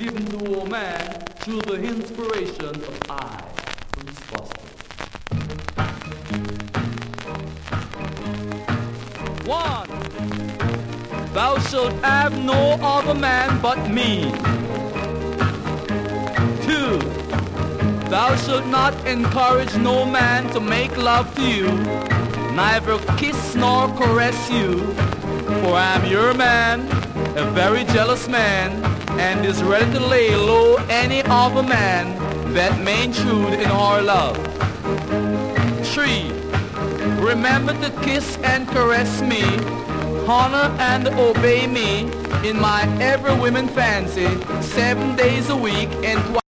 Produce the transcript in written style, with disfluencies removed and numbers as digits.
given to a man through the inspiration of I, Bruce Buster. 1. Thou shalt have no other man but me. 2. Thou shalt not encourage no man to make love to you, neither kiss nor caress you, for I am your man, a very jealous man, and is ready to lay low any other man that may intrude in our love. 3. Remember to kiss and caress me, honor and obey me in my every woman fancy, 7 days a week and